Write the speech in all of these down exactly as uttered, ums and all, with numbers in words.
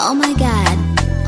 Oh my God.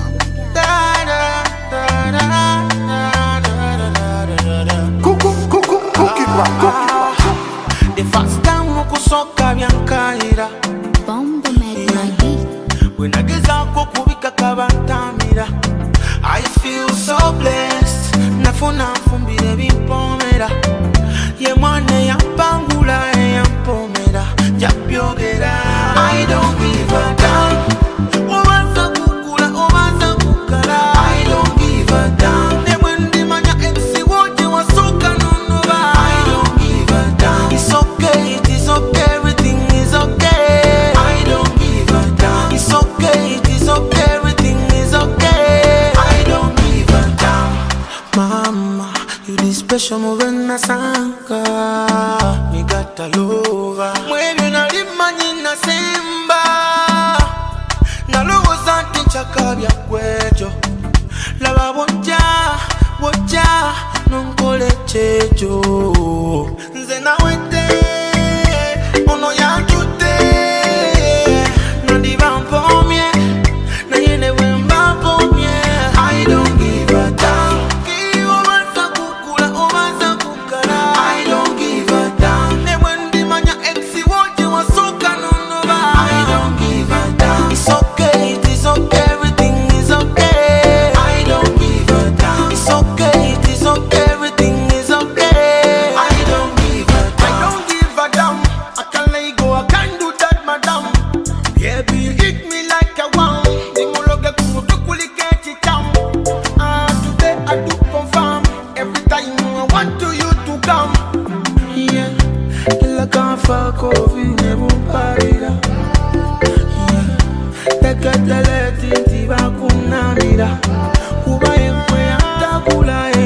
The first time ukusoka byankaira Bomba make my beat. When I get out kubika kabantamira I feel so blessed. Nafuna fumbire bimpomera Ye mwane yampangula yampomera Yapyogera I don't give a damn Obanza kukula, obanza kukala I don't give a damn Newendi manya exi wote wasoka nonoba I don't give a damn It's okay, it is okay, everything is okay I don't give a damn It's okay, it is okay, everything is okay I don't give a damn Mama, you the special moving na sanka Me got a lover Mwebi na limanyi na simba Nalogo zanti chakabya kwejo Laba boja, boja Nunkole chejo Nze na wete Ono ya jute Nandi bampomye Na yene wemba pomye I don't give a damn Ki obanza kukula, obanza kukala I don't give a damn Newendi manya exi wote wasoka nonoba I don't give a damn It's okay, it is okay, everything is okay I don't give a damn It's okay, it is okay, everything is okay I don't give a damn I don't give a damn I can let go, I can't do that, madam Baby, you hit me like a wow Nimuloge kumutukuli kechi cham Ah, today I do confirm Every time I want to you to come Yeah, kila kanfa kofi nebu parira Yeah, teketele tinti bakunamira Kuba yemwe atakula